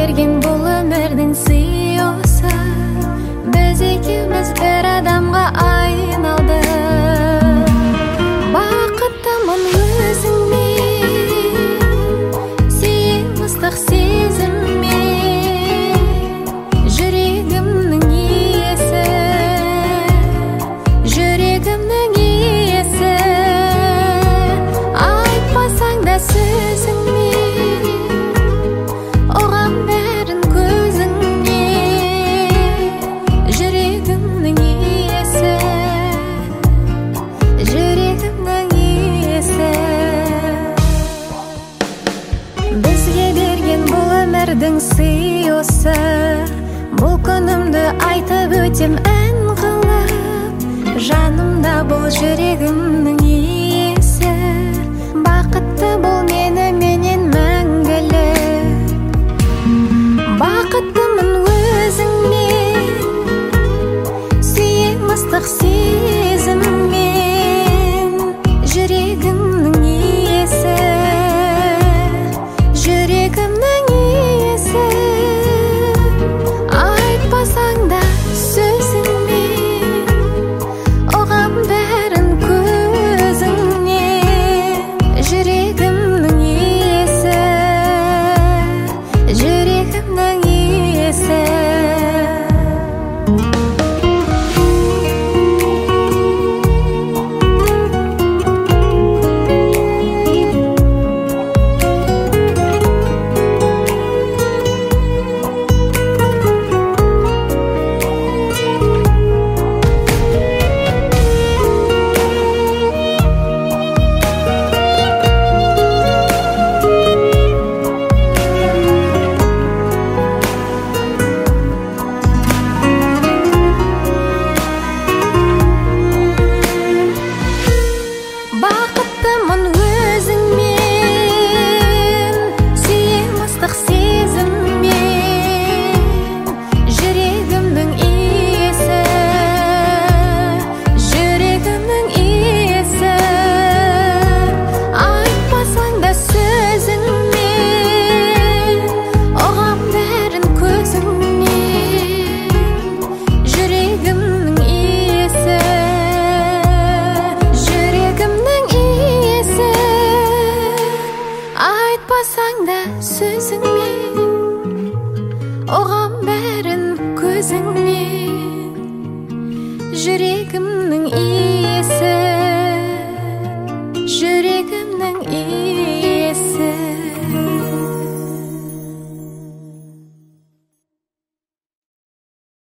берген бұл өмірдің сыйысы, біз екеуміз бір адамға айналды. Бақыттымын өзіңмен, сүйем ыстық сезіммен, жүрегімнің иесі, жүрегімнің иесі. Айтпасаң да сөзіңмен, оған бәрін көзіңмен, жүрегімнің иесі, жүрегімнің иесі. Бізге берген бұл өмірдің сыйысы, бұл күнімді айтып өтем ән қылып, жанымда бұл жүрегімнің иесі. Бақытты бұл меніменен мәңгілік. Бақыттымын өзіңмен, сүйем ыстық сезіммен, жүрегімнің иесі, жүрегімнің иесі. Айтпасаң да сөзіңмен, оған бәрін көзіңмен, жүрегімнің иесі, жүрегімнің иесі. Бақыттымын өзіңмен, сүйем ыстық сезіммен, жүрегімнің иесі, жүрегімнің иесі. Айтпасаң да сөзіңмен, оған бәрін көзіңмен, жүрегімнің иесі, жүрегімнің иесі. Айтпасаң да сөзіңмен, оған бәрін көзіңмен, жүрегімнің иесі, жүрегімнің иесі.